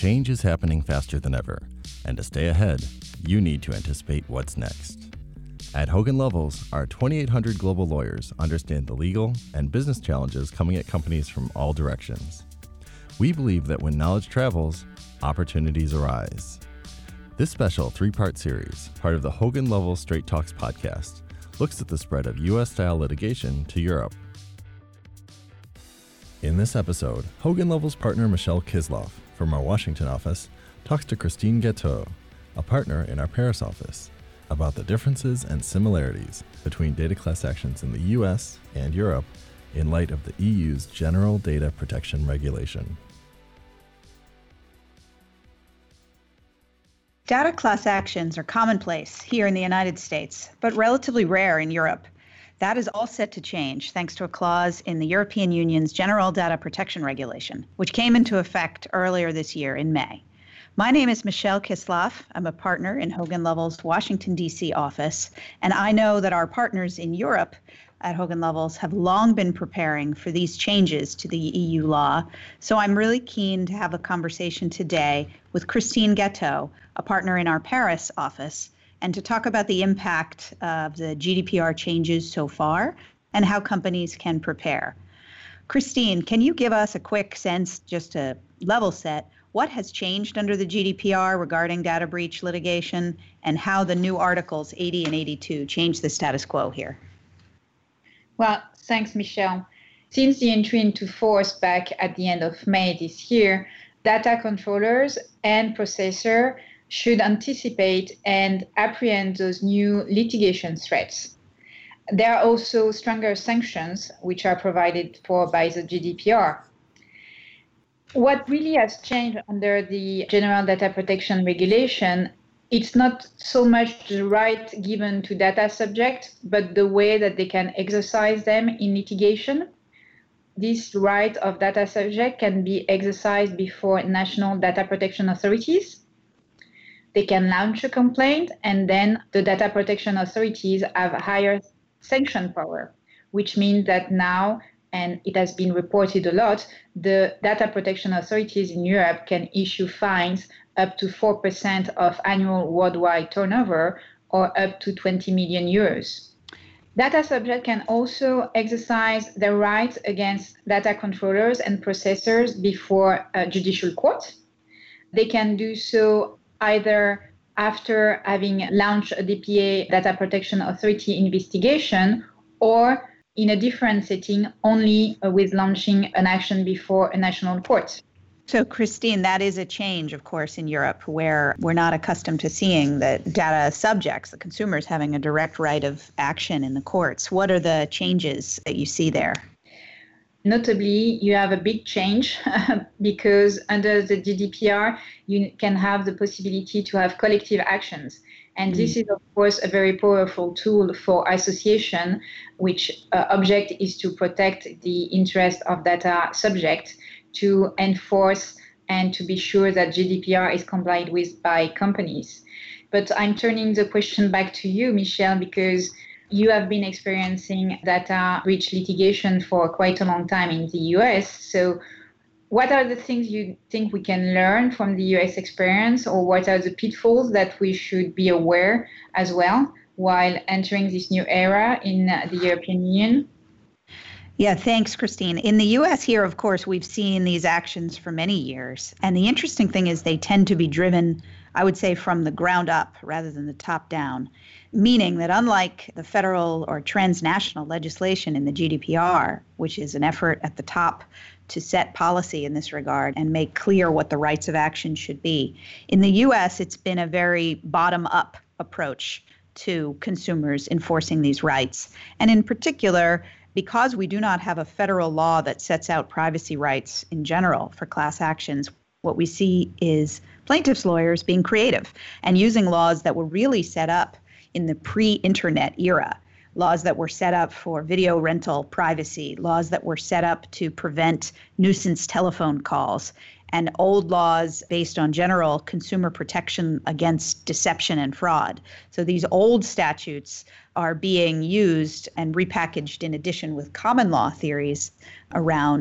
Change is happening faster than ever, and to stay ahead, you need to anticipate what's next. At Hogan Lovells, our 2,800 global lawyers understand the legal and business challenges coming at companies from all directions. We believe that when knowledge travels, opportunities arise. This special 3-part series, part of the Hogan Lovells Straight Talks podcast, looks at the spread of U.S.-style litigation to Europe. In this episode, Hogan Lovells partner Michelle Kisloff from our Washington office talks to Christine Gatteau, a partner in our Paris office, about the differences and similarities between data class actions in the U.S. and Europe in light of the EU's General Data Protection Regulation. Data class actions are commonplace here in the United States, but relatively rare in Europe. That is all set to change thanks to a clause in the European Union's General Data Protection Regulation, which came into effect earlier this year in May. My name is Michelle Kisloff. I'm a partner in Hogan Lovells' Washington, D.C. office, and I know that our partners in Europe at Hogan Lovells have long been preparing for these changes to the EU law. So I'm really keen to have a conversation today with Christine Gatteau, a partner in our Paris office, and to talk about the impact of the GDPR changes so far and how companies can prepare. Christine, can you give us a quick sense, just to level set, what has changed under the GDPR regarding data breach litigation and how the new Articles 80 and 82 change the status quo here? Well, thanks, Michelle. Since the entry into force back at the end of May this year, data controllers and processors should anticipate and apprehend those new litigation threats. There are also stronger sanctions, which are provided for by the GDPR. What really has changed under the General Data Protection Regulation, it's not so much the right given to data subjects, but the way that they can exercise them in litigation. This right of data subject can be exercised before national data protection authorities. They can launch a complaint, and then the data protection authorities have higher sanction power, which means that now, and it has been reported a lot, the data protection authorities in Europe can issue fines up to 4% of annual worldwide turnover, or up to 20 million euros. Data subjects can also exercise their rights against data controllers and processors before a judicial court. They can do so either after having launched a DPA, Data Protection Authority investigation, or in a different setting, only with launching an action before a national court. So, Christine, that is a change, of course, in Europe, where we're not accustomed to seeing the data subjects, the consumers, having a direct right of action in the courts. What are the changes that you see there? Notably, you have a big change because under the GDPR, you can have the possibility to have collective actions. And this is, of course, a very powerful tool for association, which object is to protect the interest of data subject, to enforce and to be sure that GDPR is complied with by companies. But I'm turning the question back to you, Michelle, because you have been experiencing data breach litigation for quite a long time in the US. So what are the things you think we can learn from the US experience, or what are the pitfalls that we should be aware as well while entering this new era in the European Union? Yeah, thanks, Christine. In the U.S. here, of course, we've seen these actions for many years. And the interesting thing is they tend to be driven, I would say, from the ground up rather than the top down, meaning that unlike the federal or transnational legislation in the GDPR, which is an effort at the top to set policy in this regard and make clear what the rights of action should be, in the U.S., it's been a very bottom-up approach to consumers enforcing these rights. And in particular, because we do not have a federal law that sets out privacy rights in general for class actions, what we see is plaintiffs' lawyers being creative and using laws that were really set up in the pre-internet era, laws that were set up for video rental privacy, laws that were set up to prevent nuisance telephone calls, and old laws based on general consumer protection against deception and fraud. So these old statutes are being used and repackaged in addition with common law theories around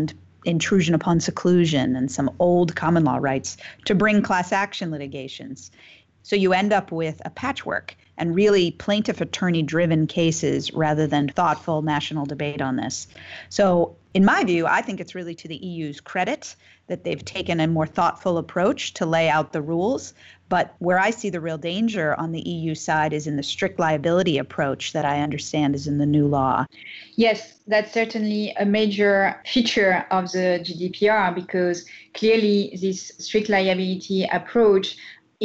intrusion upon seclusion and some old common law rights to bring class action litigations. So you end up with a patchwork and really plaintiff attorney driven cases rather than thoughtful national debate on this. So in my view, I think it's really to the EU's credit that they've taken a more thoughtful approach to lay out the rules. But where I see the real danger on the EU side is in the strict liability approach that I understand is in the new law. Yes, that's certainly a major feature of the GDPR, because clearly this strict liability approach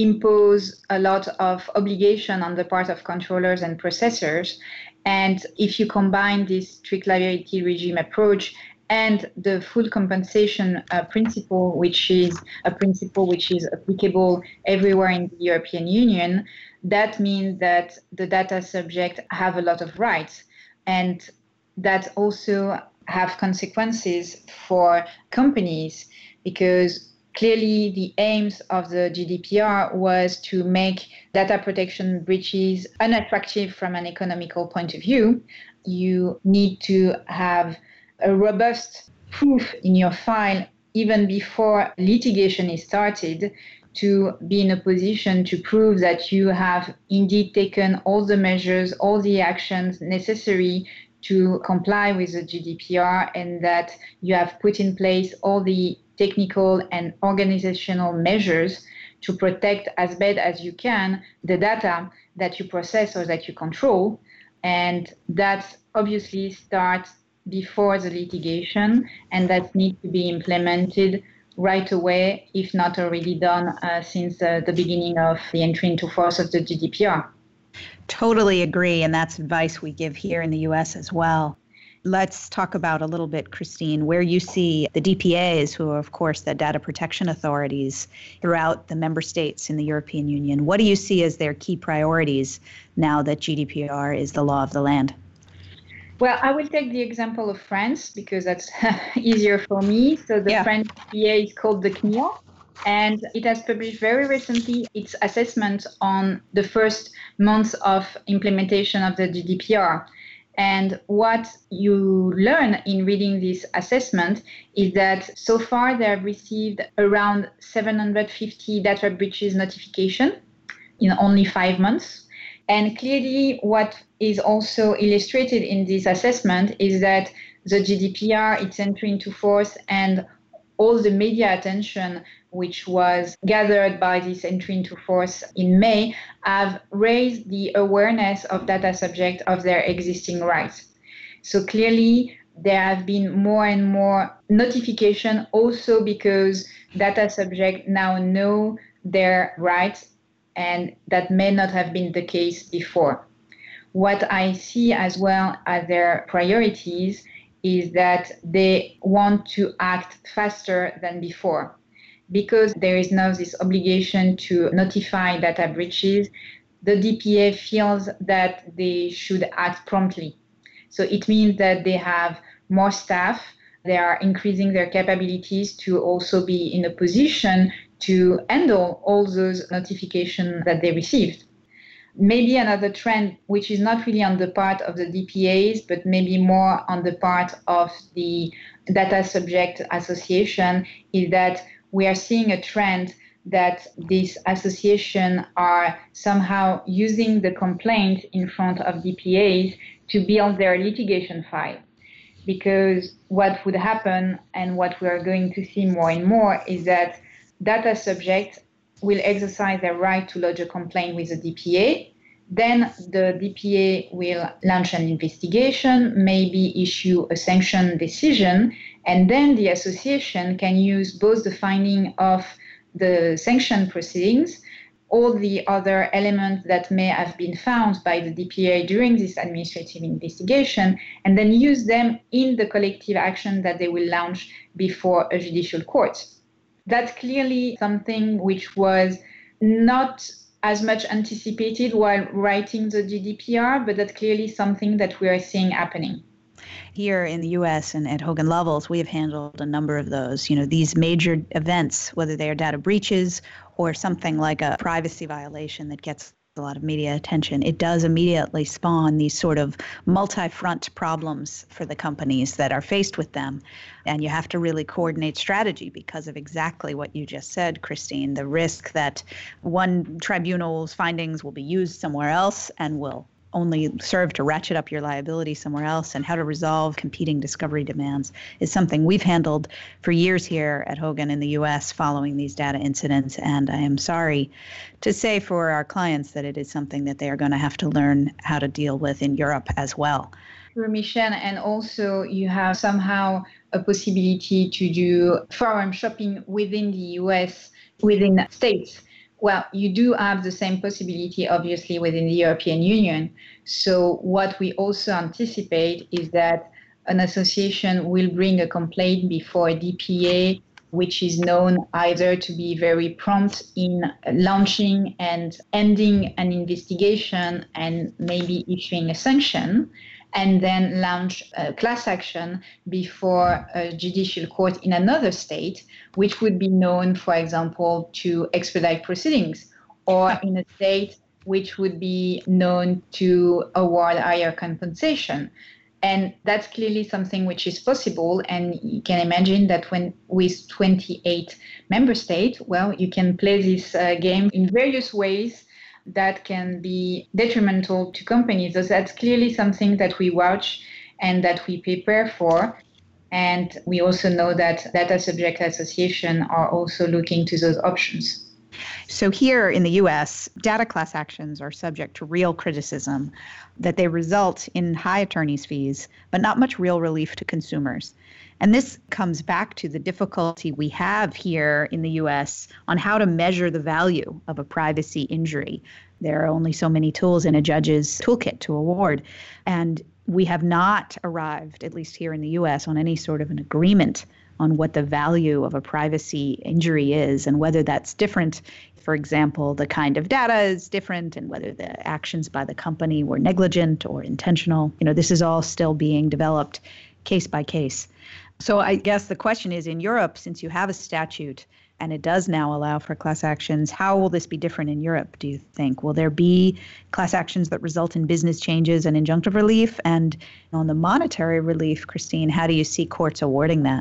impose a lot of obligation on the part of controllers and processors. And if you combine this strict liability regime approach and the full compensation principle, which is a principle which is applicable everywhere in the European Union, that means that the data subject have a lot of rights, and that also have consequences for companies, because clearly the aims of the GDPR was to make data protection breaches unattractive from an economical point of view. You need to have a robust proof in your file even before litigation is started to be in a position to prove that you have indeed taken all the measures, all the actions necessary to comply with the GDPR, and that you have put in place all the technical and organizational measures to protect as best as you can the data that you process or that you control. And that obviously starts before the litigation, and that needs to be implemented right away, if not already done since the beginning of the entry into force of the GDPR. Totally agree, and that's advice we give here in the U.S. as well. Let's talk about a little bit, Christine, where you see the DPAs, who are, of course, the data protection authorities throughout the member states in the European Union. What do you see as their key priorities now that GDPR is the law of the land? Well, I will take the example of France because that's easier for me. So the French DPA is called the CNIL, and it has published very recently its assessment on the first months of implementation of the GDPR. And what you learn in reading this assessment is that so far they have received around 750 data breaches notification in only 5 months. And clearly what is also illustrated in this assessment is that the GDPR, its entry into force, and all the media attention which was gathered by this entry into force in May have raised the awareness of data subjects of their existing rights. So clearly there have been more and more notification also because data subjects now know their rights, and that may not have been the case before. What I see as well as their priorities is that they want to act faster than before. Because there is now this obligation to notify data breaches, the DPA feels that they should act promptly. So it means that they have more staff, they are increasing their capabilities to also be in a position to handle all those notifications that they received. Maybe another trend, which is not really on the part of the DPAs, but maybe more on the part of the data subject association, is that we are seeing a trend that these associations are somehow using the complaint in front of DPAs to build their litigation file. Because what would happen, and what we are going to see more and more, is that data subjects will exercise their right to lodge a complaint with the DPA. Then the DPA will launch an investigation, maybe issue a sanction decision, and then the association can use both the finding of the sanction proceedings, all the other elements that may have been found by the DPA during this administrative investigation, and then use them in the collective action that they will launch before a judicial court. That's clearly something which was not as much anticipated while writing the GDPR, but that's clearly something that we are seeing happening. Here in the U.S. and at Hogan Lovells, we have handled a number of those. These major events, whether they are data breaches or something like a privacy violation that gets a lot of media attention, it does immediately spawn these sort of multi-front problems for the companies that are faced with them. And you have to really coordinate strategy because of exactly what you just said, Christine, the risk that one tribunal's findings will be used somewhere else and will only serve to ratchet up your liability somewhere else, and how to resolve competing discovery demands is something we've handled for years here at Hogan in the U.S. following these data incidents. And I am sorry to say for our clients that it is something that they are going to have to learn how to deal with in Europe as well. Michelle, and also you have somehow a possibility to do forum shopping within the U.S., within states. Well, you do have the same possibility, obviously, within the European Union. So what we also anticipate is that an association will bring a complaint before DPA, which is known either to be very prompt in launching and ending an investigation and maybe issuing a sanction, and then launch a class action before a judicial court in another state, which would be known, for example, to expedite proceedings, or in a state which would be known to award higher compensation. And that's clearly something which is possible. And you can imagine that when with 28 member states, well, you can play this game in various ways that can be detrimental to companies. So that's clearly something that we watch and that we prepare for. And we also know that data subject associations are also looking to those options. So here in the U.S., data class actions are subject to real criticism that they result in high attorney's fees, but not much real relief to consumers. And this comes back to the difficulty we have here in the U.S. on how to measure the value of a privacy injury. There are only so many tools in a judge's toolkit to award. And we have not arrived, at least here in the U.S., on any sort of an agreement on what the value of a privacy injury is and whether that's different. For example, the kind of data is different and whether the actions by the company were negligent or intentional. This is all still being developed case by case. So I guess the question is, in Europe, since you have a statute and it does now allow for class actions, how will this be different in Europe, do you think? Will there be class actions that result in business changes and injunctive relief? And on the monetary relief, Christine, how do you see courts awarding that?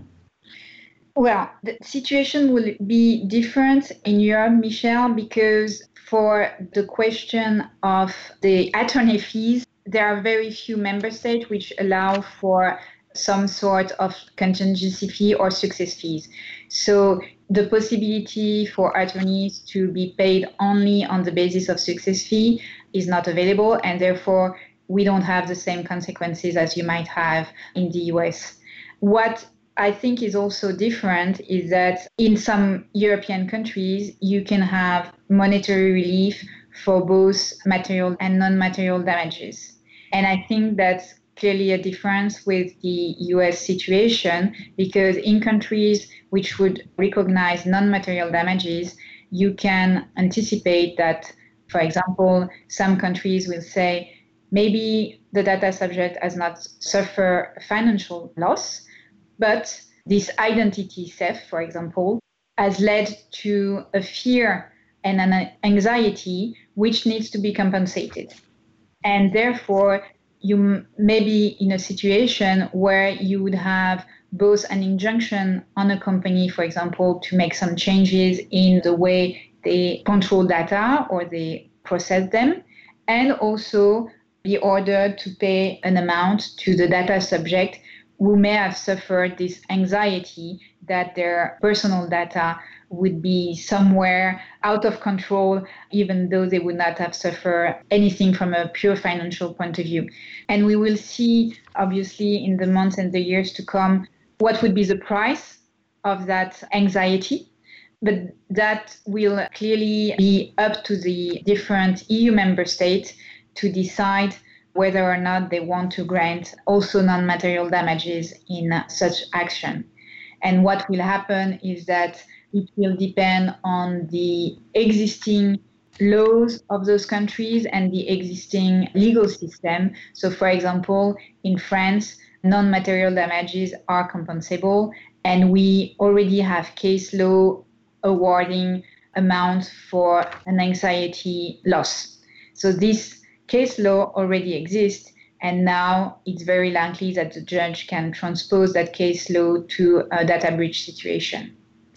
Well, the situation will be different in Europe, Michelle, because for the question of the attorney fees, there are very few member states which allow for some sort of contingency fee or success fees. So the possibility for attorneys to be paid only on the basis of success fee is not available, and therefore we don't have the same consequences as you might have in the US. What I think is also different is that in some European countries, you can have monetary relief for both material and non-material damages. And I think that's clearly a difference with the US situation, because in countries which would recognize non-material damages, you can anticipate that, for example, some countries will say, maybe the data subject has not suffered financial loss, but this identity theft, for example, has led to a fear and an anxiety which needs to be compensated. And therefore, you may be in a situation where you would have both an injunction on a company, for example, to make some changes in the way they control data or they process them, and also the order to pay an amount to the data subject who may have suffered this anxiety that their personal data would be somewhere out of control, even though they would not have suffered anything from a pure financial point of view. And we will see, obviously, in the months and the years to come, what would be the price of that anxiety. But that will clearly be up to the different EU member states to decide whether or not they want to grant also non-material damages in such action. And what will happen is that it will depend on the existing laws of those countries and the existing legal system. So, for example, in France, non-material damages are compensable, and we already have case law awarding amounts for an anxiety loss. So this case law already exists, and now it's very likely that the judge can transpose that case law to a data breach situation.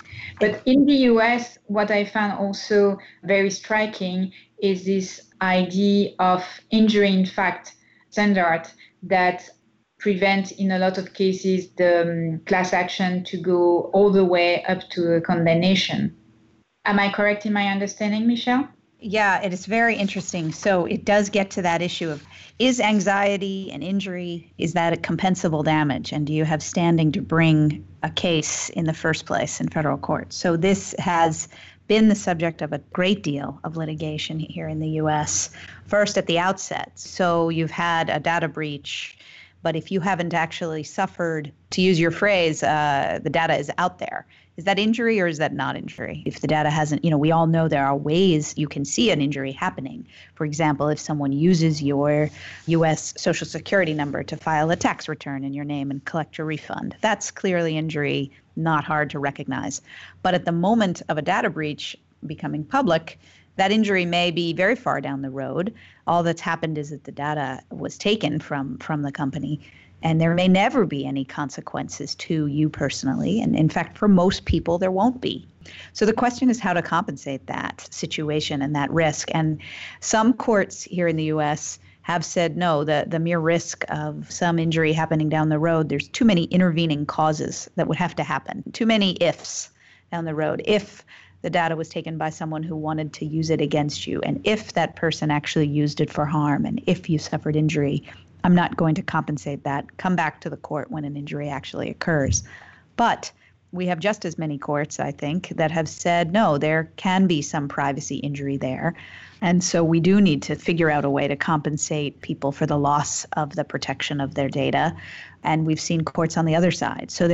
But in the US, what I found also very striking is this idea of injury in fact standard that prevent in a lot of cases the class action to go all the way up to a condemnation. Am I correct in my understanding, Michelle? Yeah, it is very interesting. So it does get to that issue of, is anxiety an injury? Is that a compensable damage? And do you have standing to bring a case in the first place in federal court? So this has been the subject of a great deal of litigation here in the US, first at the outset. So you've had a data breach, but if you haven't actually suffered, to use your phrase, the data is out there. Is that injury or is that not injury? If the data hasn't, we all know there are ways you can see an injury happening. For example, if someone uses your U.S. Social Security number to file a tax return in your name and collect your refund, that's clearly injury, not hard to recognize. But at the moment of a data breach becoming public, that injury may be very far down the road. All that's happened is that the data was taken from the company. And there may never be any consequences to you personally. And in fact, for most people, there won't be. So the question is how to compensate that situation and that risk. And some courts here in the U.S. have said, no, the mere risk of some injury happening down the road, there's too many intervening causes that would have to happen, too many ifs down the road. If the data was taken by someone who wanted to use it against you, and if that person actually used it for harm, and if you suffered injury, I'm not going to compensate that. Come back to the court when an injury actually occurs. But we have just as many courts, I think, that have said, no, there can be some privacy injury there. And so we do need to figure out a way to compensate people for the loss of the protection of their data. And we've seen courts on the other side. So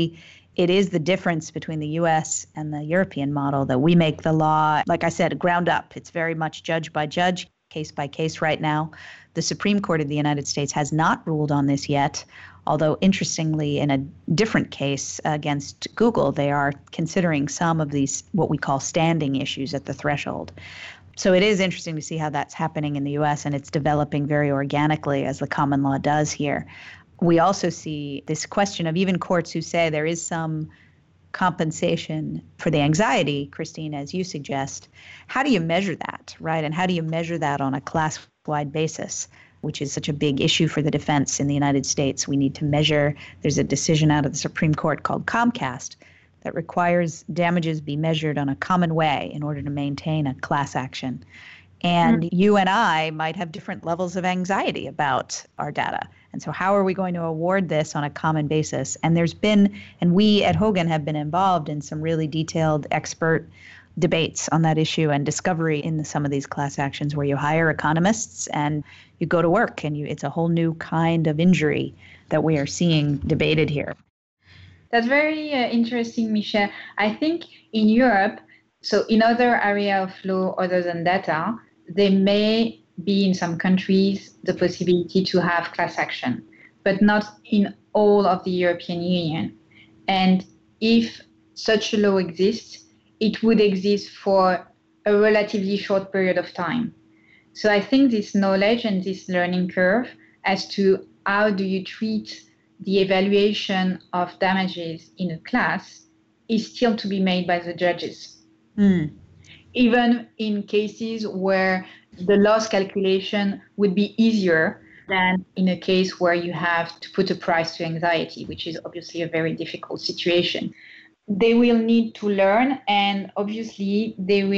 it is the difference between the U.S. and the European model that we make the law, like I said, ground up. It's very much judge by judge, case by case right now. The Supreme Court of the United States has not ruled on this yet, although interestingly, in a different case against Google, they are considering some of these what we call standing issues at the threshold. So it is interesting to see how that's happening in the U.S., and it's developing very organically as the common law does here. We also see this question of even courts who say there is some compensation for the anxiety, Christine, as you suggest. How do you measure that, right? And how do you measure that on a class-wide basis, which is such a big issue for the defense in the United States? We need to measure. There's a decision out of the Supreme Court called Comcast that requires damages be measured on a common way in order to maintain a class action. And you and I might have different levels of anxiety about our data. And so how are we going to award this on a common basis? And we at Hogan have been involved in some really detailed expert debates on that issue and discovery in some of these class actions where you hire economists and you go to work and it's a whole new kind of injury that we are seeing debated here. That's very interesting, Michelle. I think in Europe, so in other areas of law other than data, there may be in some countries the possibility to have class action, but not in all of the European Union. And if such a law exists, it would exist for a relatively short period of time. So I think this knowledge and this learning curve as to how do you treat the evaluation of damages in a class is still to be made by the judges. Even in cases where the loss calculation would be easier than in a case where you have to put a price to anxiety, which is obviously a very difficult situation. They will need to learn, and obviously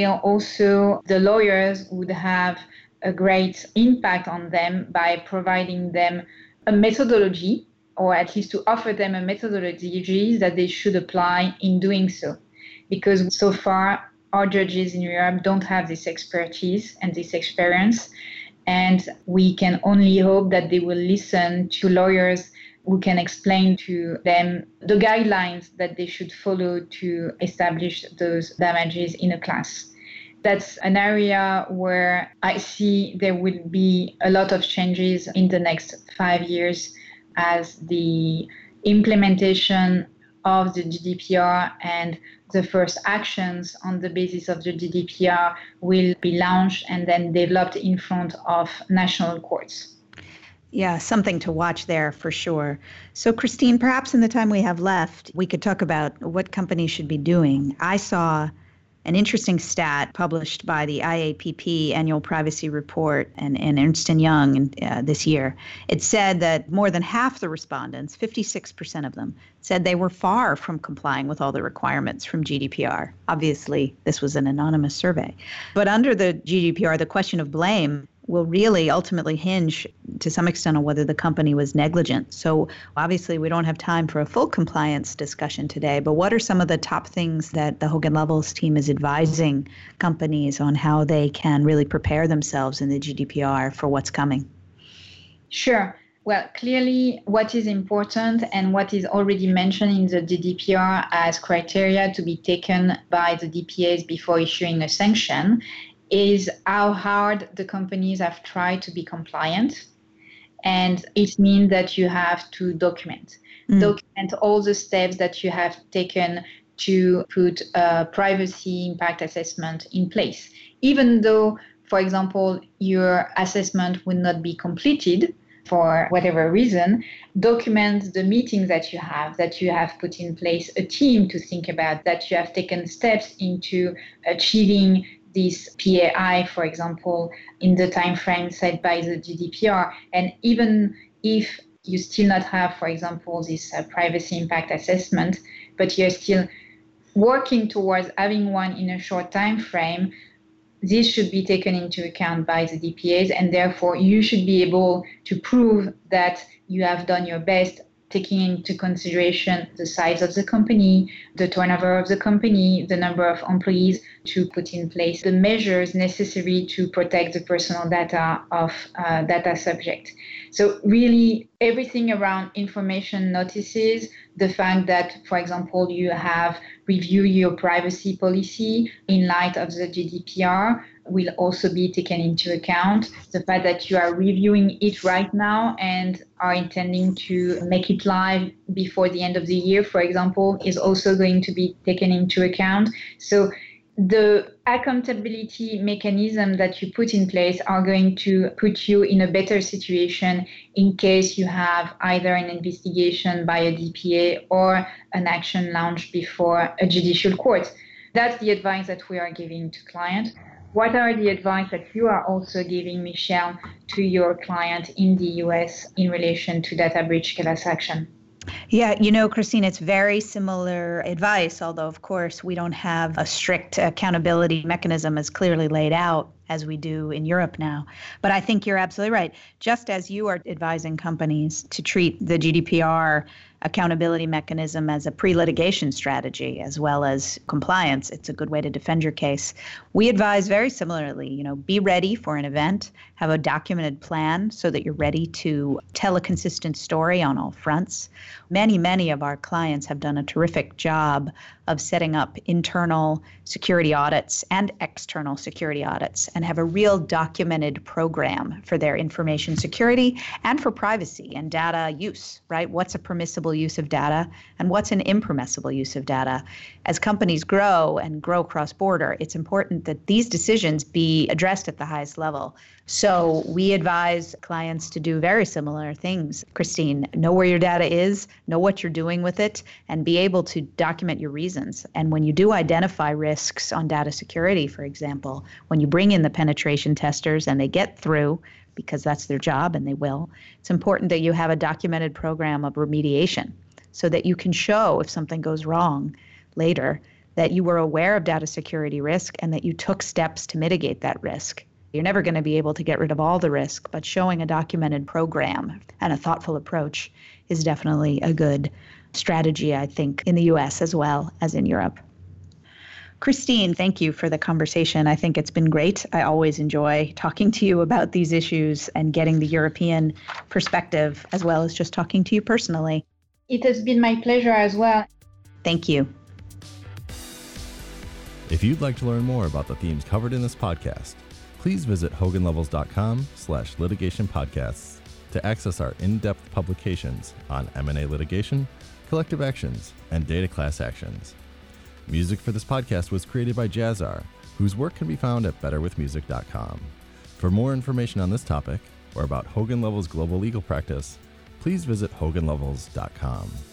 the lawyers would have a great impact on them by providing them a methodology, or at least to offer them a methodology that they should apply in doing so. Because so far, our judges in Europe don't have this expertise and this experience, and we can only hope that they will listen to lawyers who can explain to them the guidelines that they should follow to establish those damages in a class. That's an area where I see there will be a lot of changes in the next 5 years as the implementation of the GDPR, and the first actions on the basis of the GDPR will be launched and then developed in front of national courts. Yeah, something to watch there for sure. So, Christine, perhaps in the time we have left, we could talk about what companies should be doing. I saw an interesting stat published by the IAPP Annual Privacy Report and Ernst & Young this year. It said that more than half the respondents, 56% of them, said they were far from complying with all the requirements from GDPR. Obviously, this was an anonymous survey. But under the GDPR, the question of blame will really ultimately hinge to some extent on whether the company was negligent. So obviously we don't have time for a full compliance discussion today, but what are some of the top things that the Hogan Lovells team is advising companies on how they can really prepare themselves in the GDPR for what's coming? Sure. Well, clearly what is important and what is already mentioned in the GDPR as criteria to be taken by the DPAs before issuing a sanction is how hard the companies have tried to be compliant. And it means that you have to document all the steps that you have taken to put a privacy impact assessment in place. Even though, for example, your assessment will not be completed for whatever reason, document the meetings that you have put in place a team to think about, that you have taken steps into achieving this PAI, for example, in the time frame set by the GDPR. And even if you still not have, for example, this privacy impact assessment, but you're still working towards having one in a short time frame, this should be taken into account by the DPAs, and therefore you should be able to prove that you have done your best, taking into consideration the size of the company, the turnover of the company, the number of employees, to put in place the measures necessary to protect the personal data of data subject. So really everything around information notices, the fact that, for example, you have reviewed your privacy policy in light of the GDPR will also be taken into account. The fact that you are reviewing it right now and are intending to make it live before the end of the year, for example, is also going to be taken into account. So the accountability mechanism that you put in place are going to put you in a better situation in case you have either an investigation by a DPA or an action launched before a judicial court. That's the advice that we are giving to clients. What are the advice that you are also giving, Michelle, to your client in the US in relation to data breach class action? Yeah, Christine, it's very similar advice, although, of course, we don't have a strict accountability mechanism as clearly laid out as we do in Europe now. But I think you're absolutely right. Just as you are advising companies to treat the GDPR accountability mechanism as a pre-litigation strategy as well as compliance, it's a good way to defend your case. We advise very similarly, be ready for an event, have a documented plan so that you're ready to tell a consistent story on all fronts. Many of our clients have done a terrific job of setting up internal security audits and external security audits and have a real documented program for their information security and for privacy and data use, right? What's a permissible use of data and what's an impermissible use of data? As companies grow and grow cross-border, it's important that these decisions be addressed at the highest level. So we advise clients to do very similar things. Christine, know where your data is, know what you're doing with it, and be able to document your reasons. And when you do identify risks on data security, for example, when you bring in the penetration testers and they get through, because that's their job and they will, it's important that you have a documented program of remediation so that you can show if something goes wrong later that you were aware of data security risk and that you took steps to mitigate that risk. You're never going to be able to get rid of all the risk, but showing a documented program and a thoughtful approach is definitely a good strategy, I think, in the US as well as in Europe. Christine, thank you for the conversation. I think it's been great. I always enjoy talking to you about these issues and getting the European perspective, as well as just talking to you personally. It has been my pleasure as well. Thank you. If you'd like to learn more about the themes covered in this podcast, please visit hoganlovells.com/litigation podcasts to access our in-depth publications on M&A litigation, collective actions, and data class actions. Music for this podcast was created by Jazzar, whose work can be found at betterwithmusic.com. For more information on this topic, or about Hogan Lovells Global Legal Practice, please visit hoganlovells.com.